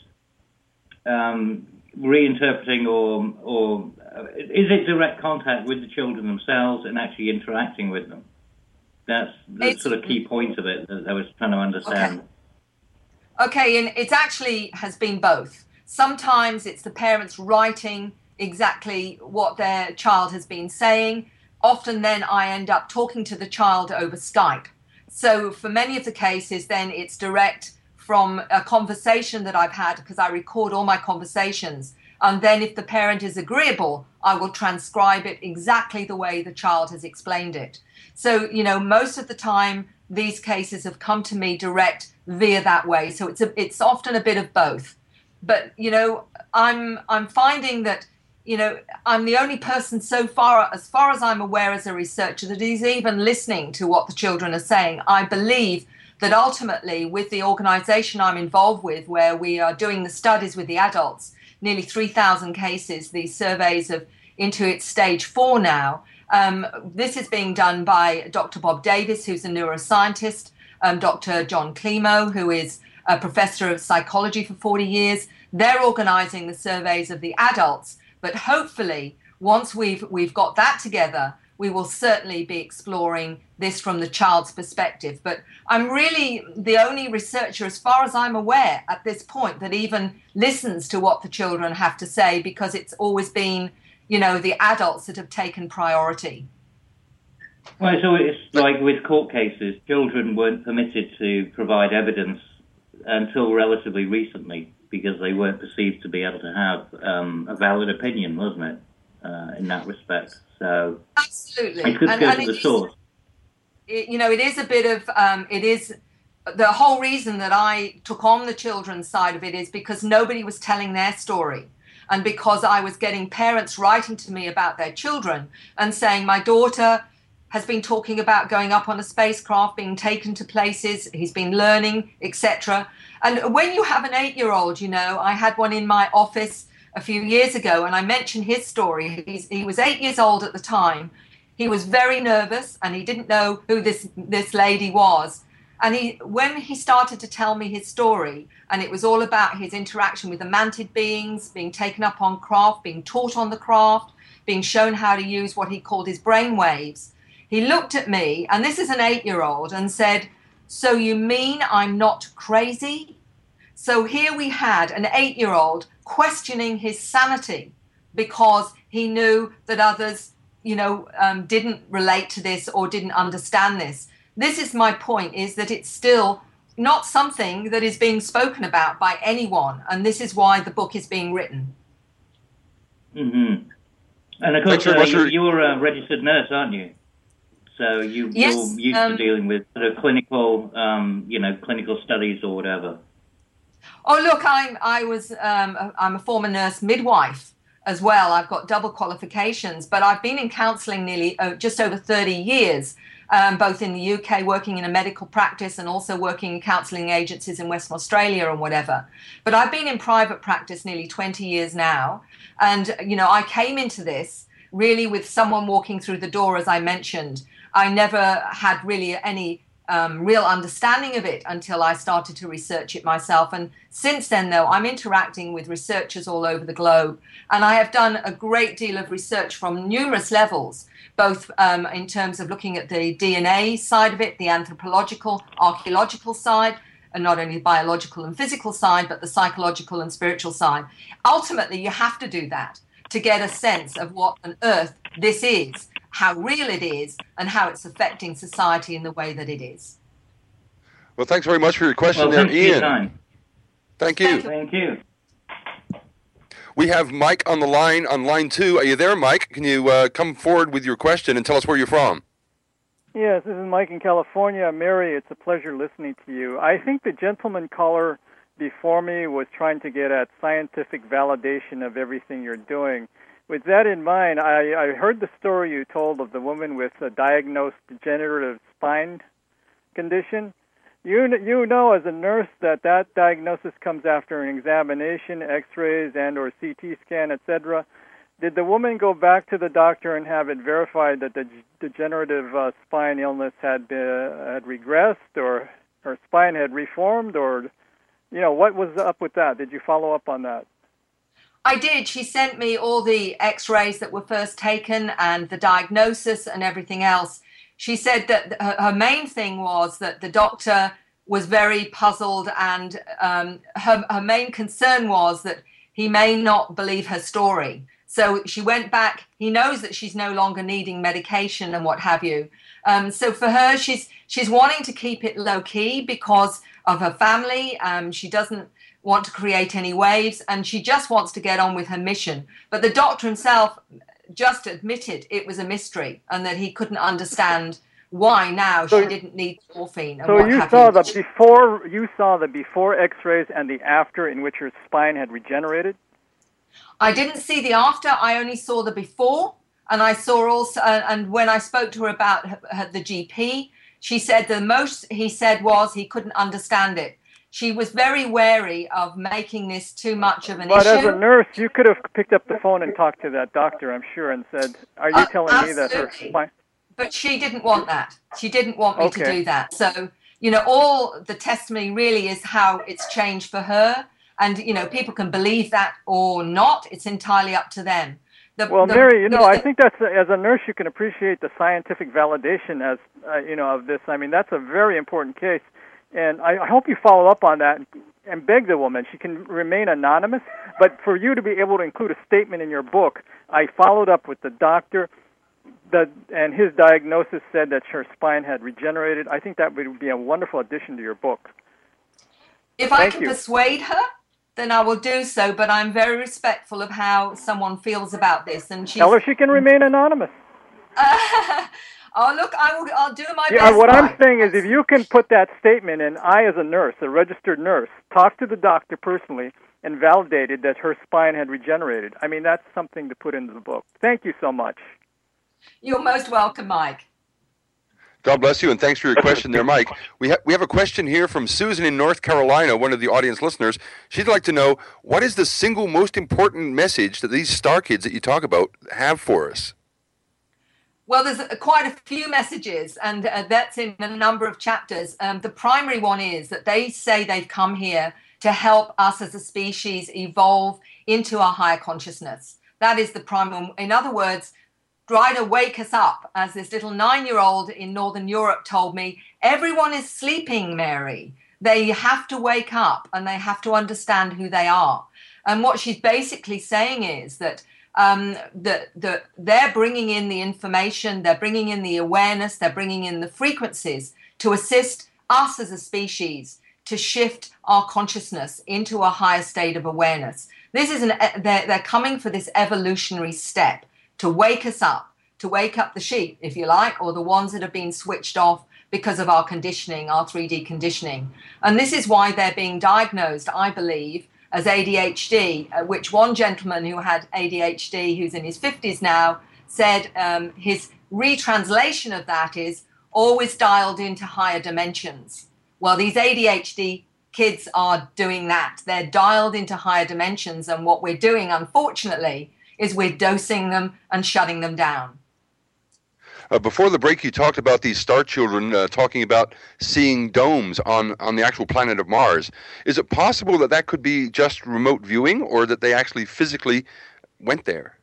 um, reinterpreting, or or uh, is it direct contact with the children themselves and actually interacting with them? That's the it's, sort of key point of it that I was trying to understand. Okay, okay, and it actually has been both. Sometimes it's the parents writing exactly what their child has been saying. Often then I end up talking to the child over Skype. So for many of the cases, then it's direct from a conversation that I've had, because I record all my conversations. And then if the parent is agreeable, I will transcribe it exactly the way the child has explained it. So, you know, most of the time, these cases have come to me direct via that way. So it's a, it's often a bit of both. But, you know, I'm I'm finding that, you know, I'm the only person so far, as far as I'm aware as a researcher, that is even listening to what the children are saying. I believe that ultimately with the organization I'm involved with, where we are doing the studies with the adults, nearly three thousand cases, these surveys of into its stage four now. Um, this is being done by Doctor Bob Davis, who's a neuroscientist, um, Doctor John Climo, who is a professor of psychology for forty years. They're organizing the surveys of the adults, but hopefully once we've we've got that together, we will certainly be exploring this from the child's perspective. But I'm really the only researcher, as far as I'm aware at this point, that even listens to what the children have to say, because it's always been, you know, the adults that have taken priority. Well, so it's like with court cases, children weren't permitted to provide evidence until relatively recently, because they weren't perceived to be able to have um, a valid opinion, wasn't it, uh, in that respect? So absolutely, it's good to and, go and to the is, source. It, you know, it is a bit of, um, it is, the whole reason that I took on the children's side of it is because nobody was telling their story. And because I was getting parents writing to me about their children and saying, my daughter has been talking about going up on a spacecraft, being taken to places, he's been learning, et cetera. And when you have an eight-year-old, you know, I had one in my office a few years ago, and I mentioned his story. He's, he was eight years old at the time. He was very nervous, and he didn't know who this, this lady was. And he, when he started to tell me his story, and it was all about his interaction with the mantid beings, being taken up on craft, being taught on the craft, being shown how to use what he called his brain waves, he looked at me, and this is an eight-year-old, and said, so you mean I'm not crazy? So here we had an eight-year-old questioning his sanity because he knew that others, you know, um, didn't relate to this or didn't understand this. This is my point, is that it's still not something that is being spoken about by anyone, and this is why the book is being written. Mm-hmm. And of course, uh, you, you're a registered nurse, aren't you? So you, yes, you're used um, to dealing with sort of clinical, um, you know, clinical studies or whatever. Oh, look, I'm I was um, I'm a former nurse midwife as well. I've got double qualifications, but I've been in counselling nearly uh, just over thirty years, um, both in the U K, working in a medical practice, and also working in counselling agencies in Western Australia and whatever. But I've been in private practice nearly twenty years now, and you know, I came into this really with someone walking through the door, as I mentioned. I never had really any um, real understanding of it until I started to research it myself. And since then, though, I'm interacting with researchers all over the globe. And I have done a great deal of research from numerous levels, both um, in terms of looking at the D N A side of it, the anthropological, archaeological side, and not only the biological and physical side, but the psychological and spiritual side. Ultimately, you have to do that to get a sense of what on earth this is, how real it is, and how it's affecting society in the way that it is. Well, thanks very much for your question well, there, Ian. Time. Thank you. Thank you. We have Mike on the line, on line two. Are you there, Mike? Can you uh, come forward with your question and tell us where you're from? Yes, this is Mike in California. Mary, it's a pleasure listening to you. I think the gentleman caller before me was trying to get at scientific validation of everything you're doing. With that in mind, I, I heard the story you told of the woman with a diagnosed degenerative spine condition. You you know as a nurse that that diagnosis comes after an examination, X-rays and or C T scan, et cetera. Did the woman go back to the doctor and have it verified that the degenerative uh, spine illness had been, had regressed, or her spine had reformed, or you know what was up with that? Did you follow up on that? I did. She sent me all the X-rays that were first taken and the diagnosis and everything else. She said that her, her main thing was that the doctor was very puzzled, and um, her, her main concern was that he may not believe her story. So she went back. He knows that she's no longer needing medication and what have you. Um, so for her, she's she's wanting to keep it low key because of her family. Um, she doesn't want to create any waves, and she just wants to get on with her mission. But the doctor himself just admitted it was a mystery and that he couldn't understand why now so, she didn't need morphine. And so what you have saw you. the before you saw the before X-rays and the after in which her spine had regenerated? I didn't see the after. I only saw the before, and I saw also. Uh, and when I spoke to her about her, her, the G P, she said the most he said was he couldn't understand it. She was very wary of making this too much of an but issue. But as a nurse, you could have picked up the phone and talked to that doctor, I'm sure, and said, "Are you uh, telling absolutely. me that her spine?" But she didn't want that. She didn't want me okay. to do that. So you know, all the testimony really is how it's changed for her. And, you know, people can believe that or not. It's entirely up to them. The, well, the, Mary, you know, you know I the, think that's, as a nurse, you can appreciate the scientific validation as, uh, you know, of this. I mean, that's a very important case. And I, I hope you follow up on that and, and beg the woman. She can remain anonymous. But for you to be able to include a statement in your book, I followed up with the doctor, the, and his diagnosis said that her spine had regenerated. I think that would be a wonderful addition to your book. If Thank I can you. persuade her, then I will do so, but I'm very respectful of how someone feels about this. And she's, Tell her she can remain anonymous. Uh, oh, look, I will, I'll do my yeah, best. What Mike. I'm saying is if you can put that statement in, I, as a nurse, a registered nurse, talked to the doctor personally and validated that her spine had regenerated. I mean, that's something to put into the book. Thank you so much. You're most welcome, Mike. God bless you, and thanks for your question there, Mike. We, ha- we have a question here from Susan in North Carolina, one of the audience listeners. She'd like to know, what is the single most important message that these star kids that you talk about have for us? Well, there's a, quite a few messages, and uh, that's in a number of chapters. Um, the primary one is that they say they've come here to help us as a species evolve into a higher consciousness. That is the primary one. In other words, try to wake us up. As this little nine-year-old in Northern Europe told me, everyone is sleeping, Mary. They have to wake up and they have to understand who they are. And what she's basically saying is that um, the, the, they're bringing in the information, they're bringing in the awareness, they're bringing in the frequencies to assist us as a species to shift our consciousness into a higher state of awareness. This is an, they're, they're coming for this evolutionary step to wake us up, to wake up the sheep, if you like, or the ones that have been switched off because of our conditioning, our three D conditioning. And this is why they're being diagnosed, I believe, as A D H D, uh, which one gentleman who had A D H D, who's in his fifties now, said um, his retranslation of that is always dialed into higher dimensions. Well, these A D H D kids are doing that. They're dialed into higher dimensions, and what we're doing, unfortunately, is we're dosing them and shutting them down. Uh, before the break, you talked about these star children uh, talking about seeing domes on, on the actual planet of Mars. Is it possible that that could be just remote viewing, or that they actually physically went there?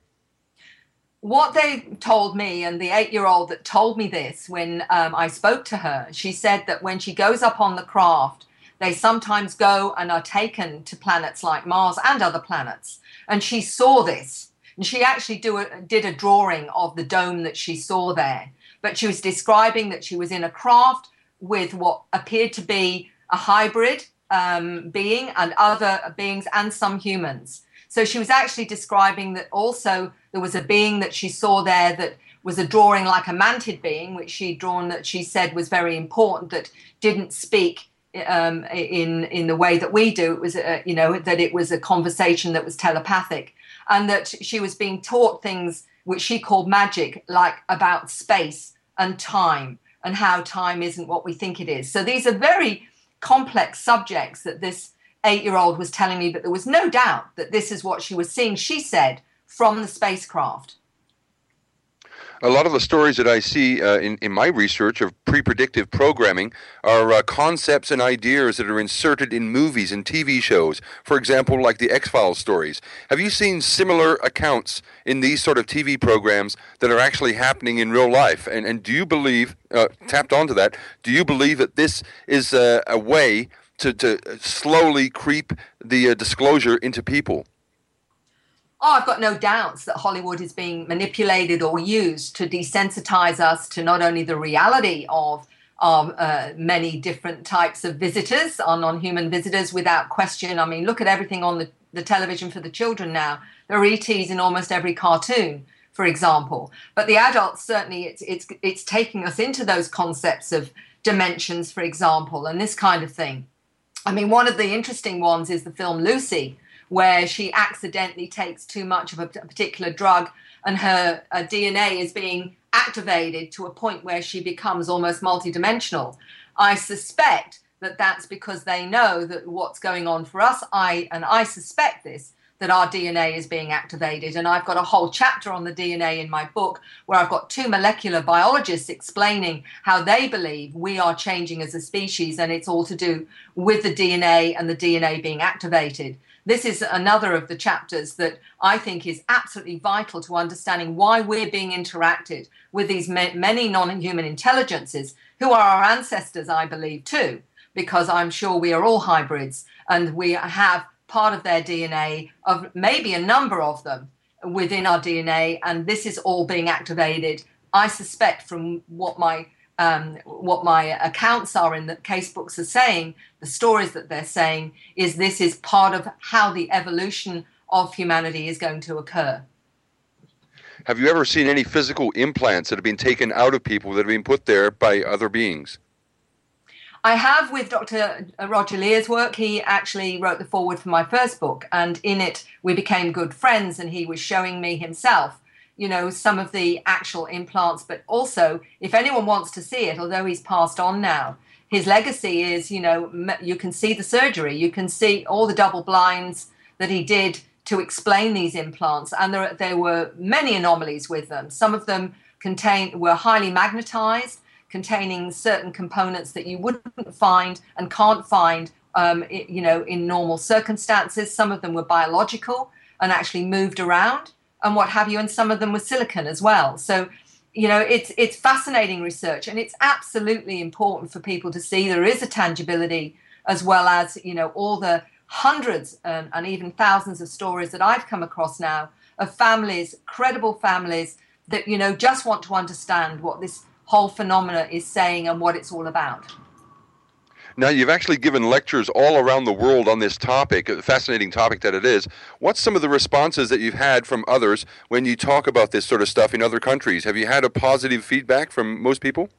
What they told me, and the eight-year-old that told me this when um, I spoke to her, she said that when she goes up on the craft, they sometimes go and are taken to planets like Mars and other planets. And she saw this. And she actually do a, did a drawing of the dome that she saw there. But she was describing that she was in a craft with what appeared to be a hybrid um, being and other beings and some humans. So she was actually describing that also there was a being that she saw there that was a drawing like a mantid being, which she'd drawn that she said was very important, that didn't speak um, in, in the way that we do. It was, uh, you know, that it was a conversation that was telepathic. And that she was being taught things which she called magic, like about space and time, and how time isn't what we think it is. So these are very complex subjects that this eight-year-old was telling me, but there was no doubt that this is what she was seeing, she said, from the spacecraft. A lot of the stories that I see uh, in, in my research of pre-predictive programming are uh, concepts and ideas that are inserted in movies and T V shows, for example, like the X-Files stories. Have you seen similar accounts in these sort of T V programs that are actually happening in real life? And, and do you believe, uh, tapped onto that, do you believe that this is uh, a way to, to slowly creep the uh, disclosure into people? Oh, I've got no doubts that Hollywood is being manipulated or used to desensitize us to not only the reality of um, uh, many different types of visitors, our non-human visitors, without question. I mean, look at everything on the, the television for the children now. There are E Ts in almost every cartoon, for example. But the adults, certainly, it's, it's, it's taking us into those concepts of dimensions, for example, and this kind of thing. I mean, one of the interesting ones is the film Lucy, where she accidentally takes too much of a particular drug and her uh, D N A is being activated to a point where she becomes almost multidimensional. I suspect that that's because they know that what's going on for us, I and I suspect this, that our D N A is being activated. And I've got a whole chapter on the D N A in my book where I've got two molecular biologists explaining how they believe we are changing as a species, and it's all to do with the D N A and the D N A being activated. This is another of the chapters that I think is absolutely vital to understanding why we're being interacted with these many non-human intelligences who are our ancestors, I believe, too, because I'm sure we are all hybrids and we have part of their D N A, of maybe a number of them within our D N A, and this is all being activated. I suspect from what my Um, what my accounts are in the case books are saying, the stories that they're saying, is this is part of how the evolution of humanity is going to occur. Have you ever seen any physical implants that have been taken out of people that have been put there by other beings? I have with Doctor Roger Lear's work. He actually wrote the foreword for my first book, and in it we became good friends, and he was showing me himself, you know, some of the actual implants, but also if anyone wants to see it, although he's passed on now, his legacy is, you know, you can see the surgery, you can see all the double blinds that he did to explain these implants, and there, there were many anomalies with them. Some of them contain, were highly magnetized, containing certain components that you wouldn't find and can't find, um, it, you know, in normal circumstances. Some of them were biological and actually moved around and what have you, and some of them were silicon as well. So, you know, it's it's fascinating research, and it's absolutely important for people to see there is a tangibility, as well as, you know, all the hundreds and, and even thousands of stories that I've come across now of families, credible families, that, you know, just want to understand what this whole phenomena is saying and what it's all about. Now, you've actually given lectures all around the world on this topic, a fascinating topic that it is. What's some of the responses that you've had from others when you talk about this sort of stuff in other countries? Have you had a positive feedback from most people?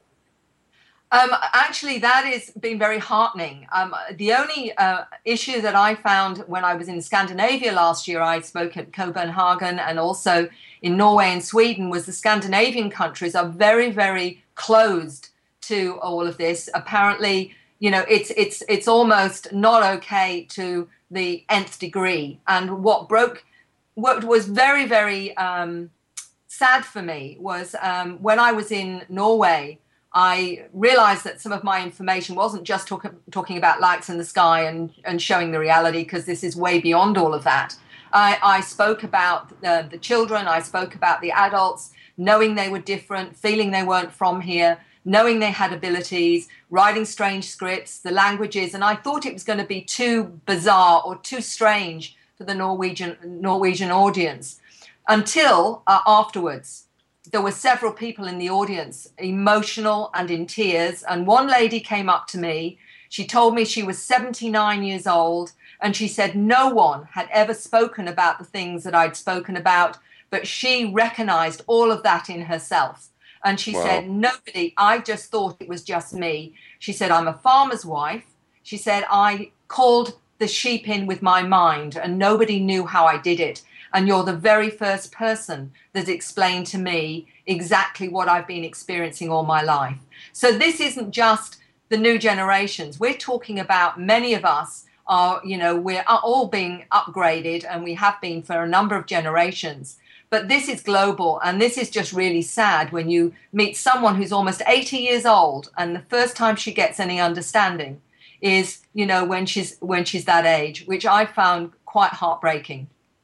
Um, actually, that has been very heartening. Um, the only uh, issue that I found when I was in Scandinavia last year, I spoke at Copenhagen and also in Norway and Sweden, was the Scandinavian countries are very, very closed to all of this. Apparently, you know, it's it's it's almost not okay to the nth degree. And what broke, what was very, very um, sad for me was um, when I was in Norway, I realized that some of my information wasn't just talk, talking about lights in the sky and, and showing the reality, because this is way beyond all of that. I, I spoke about uh, the children, I spoke about the adults, knowing they were different, feeling they weren't from here, knowing they had abilities, writing strange scripts, the languages, and I thought it was going to be too bizarre or too strange for the Norwegian Norwegian audience, until uh, afterwards. There were several people in the audience, emotional and in tears, and one lady came up to me. She told me she was seventy-nine years old, and she said no one had ever spoken about the things that I'd spoken about, but she recognized all of that in herself. And she wow. said, nobody, I just thought it was just me. She said, I'm a farmer's wife. She said, I called the sheep in with my mind and nobody knew how I did it. And you're the very first person that explained to me exactly what I've been experiencing all my life. So this isn't just the new generations. We're talking about many of us are, you know, we're all being upgraded, and we have been for a number of generations. But this is global, and this is just really sad when you meet someone who's almost eighty years old, and the first time she gets any understanding is, you know, when she's when she's that age, which I found quite heartbreaking.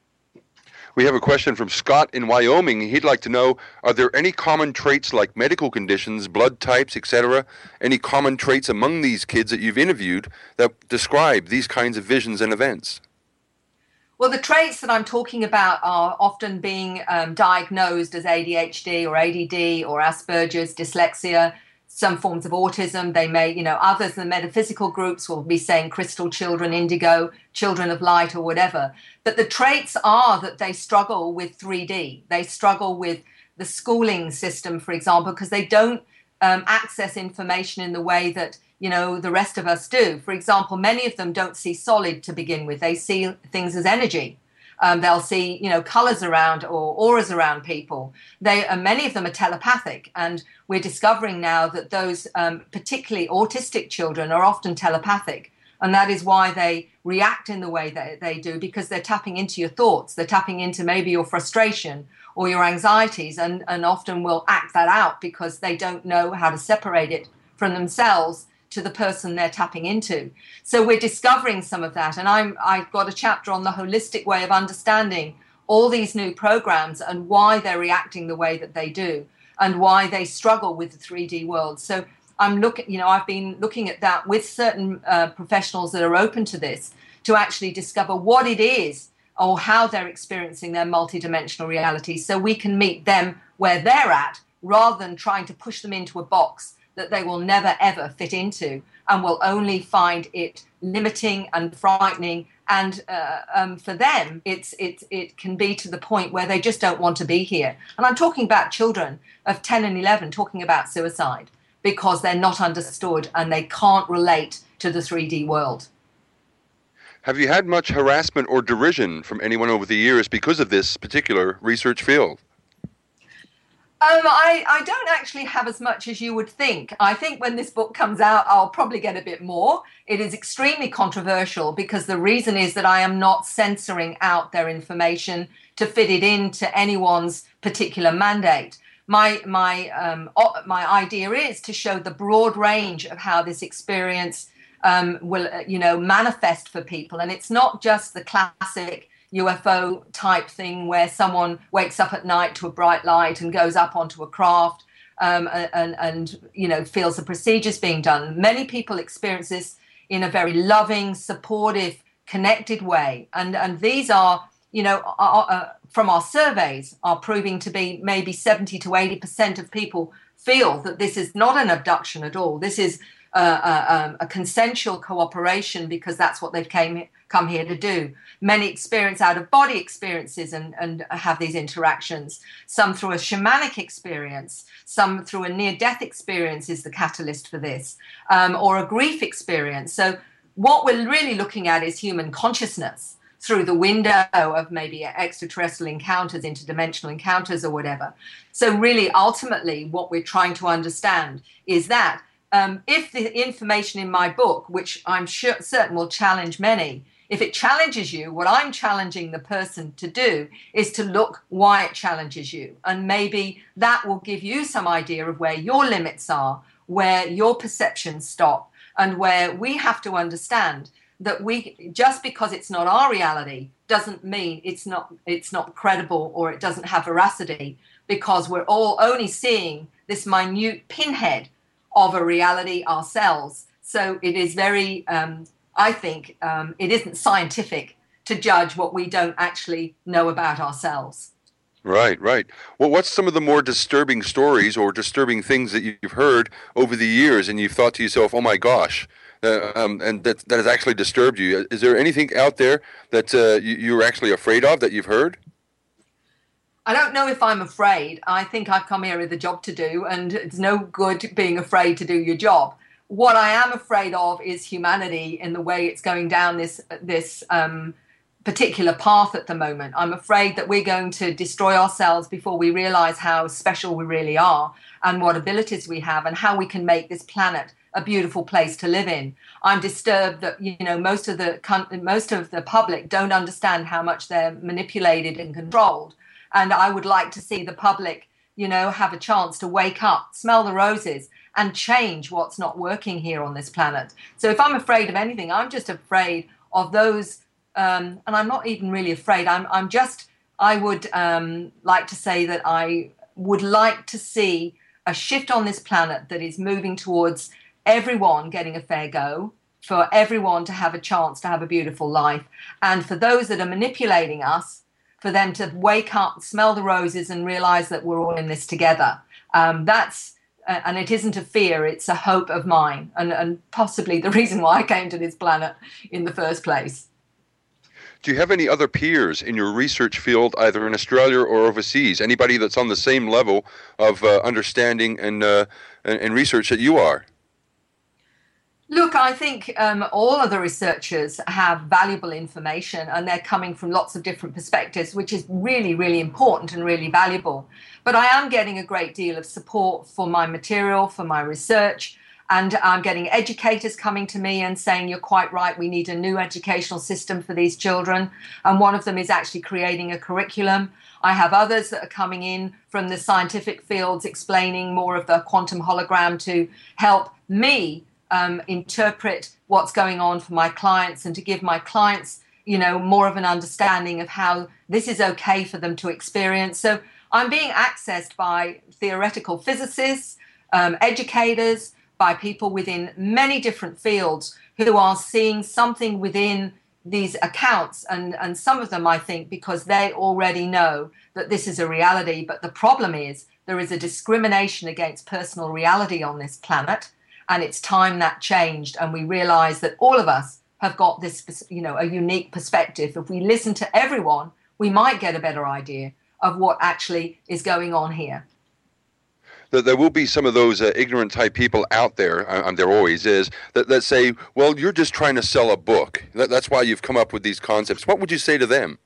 We have a question from Scott in Wyoming. He'd like to know, are there any common traits like medical conditions, blood types, et cetera, any common traits among these kids that you've interviewed that describe these kinds of visions and events? Well, the traits that I'm talking about are often being um, diagnosed as A D H D or A D D or Asperger's, dyslexia, some forms of autism. They may, you know, others in the metaphysical groups will be saying crystal children, indigo, children of light, or whatever. But the traits are that they struggle with three D. They struggle with the schooling system, for example, because they don't um, access information in the way that, you know, the rest of us do. For example, many of them don't see solid to begin with. They see things as energy. Um, they'll see, you know, colors around or auras around people. They, uh, many of them are telepathic, and we're discovering now that those um, particularly autistic children are often telepathic, and that is why they react in the way that they do, because they're tapping into your thoughts. They're tapping into maybe your frustration or your anxieties, and, and often will act that out because they don't know how to separate it from themselves to the person they're tapping into. So we're discovering some of that. And I'm, I've got a chapter on the holistic way of understanding all these new programs and why they're reacting the way that they do and why they struggle with the three D world. So I'm looking, you know, I've been looking at that with certain uh, professionals that are open to this to actually discover what it is or how they're experiencing their multidimensional reality, so we can meet them where they're at rather than trying to push them into a box that they will never, ever fit into and will only find it limiting and frightening. And uh, um, for them, it's, it's, it can be to the point where they just don't want to be here. And I'm talking about children of ten and eleven talking about suicide because they're not understood and they can't relate to the three D world. Have you had much harassment or derision from anyone over the years because of this particular research field? Um, I, I don't actually have as much as you would think. I think when this book comes out, I'll probably get a bit more. It is extremely controversial because the reason is that I am not censoring out their information to fit it into anyone's particular mandate. My, my, um, my idea is to show the broad range of how this experience um, will, you know, manifest for people. And it's not just the classic U F O type thing where someone wakes up at night to a bright light and goes up onto a craft um, and, and, you know, feels the procedures being done. Many people experience this in a very loving, supportive, connected way. And, and these are, you know, are, uh, from our surveys are proving to be maybe seventy to eighty percent of people feel that this is not an abduction at all. This is uh, a, um, a consensual cooperation because that's what they've came come here to do. Many experience out-of-body experiences and, and have these interactions. Some through a shamanic experience, some through a near-death experience is the catalyst for this, um, or a grief experience. So what we're really looking at is human consciousness through the window of maybe extraterrestrial encounters, interdimensional encounters or whatever. So really, ultimately, what we're trying to understand is that um, if the information in my book, which I'm sure, certain will challenge many, if it challenges you, what I'm challenging the person to do is to look why it challenges you. And maybe that will give you some idea of where your limits are, where your perceptions stop, and where we have to understand that we, just because it's not our reality doesn't mean it's not, it's not credible or it doesn't have veracity, because we're all only seeing this minute pinhead of a reality ourselves. So it is very... Um, I think um, it isn't scientific to judge what we don't actually know about ourselves. Right, right. Well, what's some of the more disturbing stories or disturbing things that you've heard over the years and you've thought to yourself, oh my gosh, uh, um, and that, that has actually disturbed you? Is there anything out there that uh, you, you're actually afraid of that you've heard? I don't know if I'm afraid. I think I've come here with a job to do, and it's no good being afraid to do your job. What I am afraid of is humanity in the way it's going down this this um, particular path at the moment. I'm afraid that we're going to destroy ourselves before we realize how special we really are and what abilities we have and how we can make this planet a beautiful place to live in. I'm disturbed that, you know, most of the most of the public don't understand how much they're manipulated and controlled. And I would like to see the public, you know, have a chance to wake up, smell the roses, and change what's not working here on this planet. So if I'm afraid of anything, I'm just afraid of those, um, and I'm not even really afraid. I'm, I'm just, I would um, like to say that I would like to see a shift on this planet that is moving towards everyone getting a fair go, for everyone to have a chance to have a beautiful life, and for those that are manipulating us, for them to wake up, smell the roses, and realize that we're all in this together. Um, that's, uh, and it isn't a fear, it's a hope of mine, and, and possibly the reason why I came to this planet in the first place. Do you have any other peers in your research field, either in Australia or overseas? Anybody that's on the same level of uh, understanding and, uh, and, and research that you are? Look, I think um, all of the researchers have valuable information, and they're coming from lots of different perspectives, which is really, really important and really valuable. But I am getting a great deal of support for my material, for my research, and I'm getting educators coming to me and saying, you're quite right, we need a new educational system for these children. And one of them is actually creating a curriculum. I have others that are coming in from the scientific fields explaining more of the quantum hologram to help me Um, interpret what's going on for my clients, and to give my clients, you know, more of an understanding of how this is okay for them to experience. So I'm being accessed by theoretical physicists, um, educators, by people within many different fields who are seeing something within these accounts. And, and some of them, I think, because they already know that this is a reality. But the problem is there is a discrimination against personal reality on this planet. And it's time that changed, and we realize that all of us have got this, you know, a unique perspective. If we listen to everyone, we might get a better idea of what actually is going on here. There will be some of those uh, ignorant type people out there, um, there always is, that, that say, well, you're just trying to sell a book. That, that's why you've come up with these concepts. What would you say to them?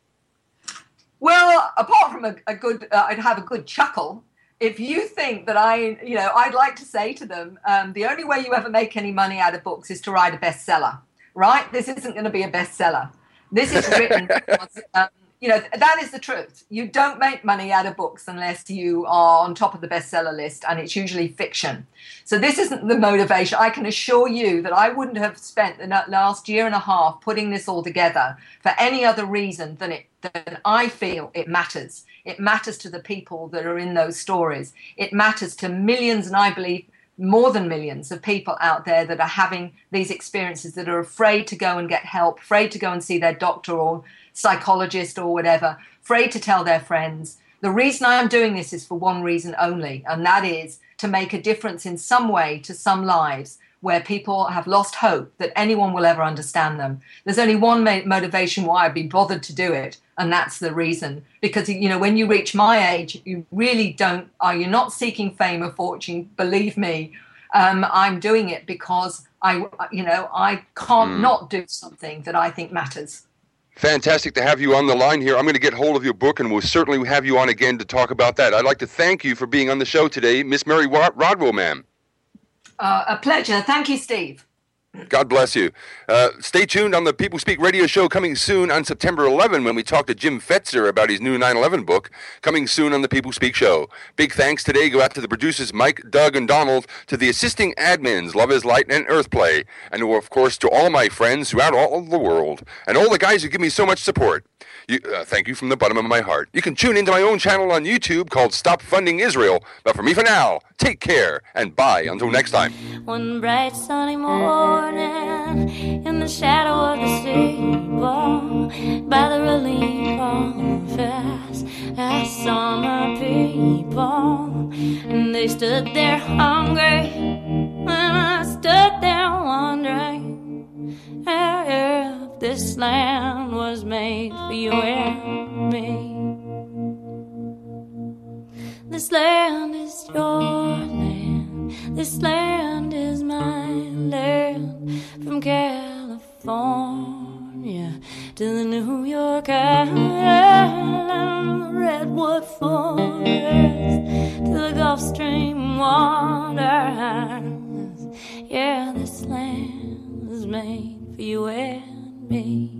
Well, apart from a, a good, uh, I'd have a good chuckle. If you think that I, you know, I'd like to say to them, um, the only way you ever make any money out of books is to write a bestseller, right? This isn't going to be a bestseller. This is written because, um, you know, that is the truth. You don't make money out of books unless you are on top of the bestseller list, and it's usually fiction. So this isn't the motivation. I can assure you that I wouldn't have spent the last year and a half putting this all together for any other reason than it, than I feel it matters. It matters to the people that are in those stories. It matters to millions, and I believe more than millions of people out there that are having these experiences, that are afraid to go and get help, afraid to go and see their doctor or psychologist or whatever, afraid to tell their friends. The reason I am doing this is for one reason only, and that is to make a difference in some way to some lives where people have lost hope that anyone will ever understand them. There's only one motivation why I'd be bothered to do it, and that's the reason. Because, you know, when you reach my age, you really don't, are you not seeking fame or fortune? Believe me, um, I'm doing it because I, you know, I can't mm. not do something that I think matters. Fantastic to have you on the line here. I'm going to get hold of your book, and we'll certainly have you on again to talk about that. I'd like to thank you for being on the show today, Miss Mary Rodwell, ma'am. Uh, a pleasure. Thank you, Steve. God bless you. Uh, stay tuned on the People Speak radio show coming soon on September eleventh when we talk to Jim Fetzer about his new nine eleven book, coming soon on the People Speak show. Big thanks today go out to the producers Mike, Doug, and Donald, to the assisting admins Love is Light and Earthplay, and of course to all my friends throughout all of the world, and all the guys who give me so much support. You, uh, thank you from the bottom of my heart. You can tune into my own channel on YouTube called Stop Funding Israel. But for me for now, take care and bye until next time. One bright sunny morning, in the shadow of the steeple, by the relief office, I saw my people, and they stood there hungry, and I stood there wondering if this land was made for you and me. This land is your land, this land is my land, from California to the New York shores to the Gulf Stream waters. Yeah, this land was made for you and me.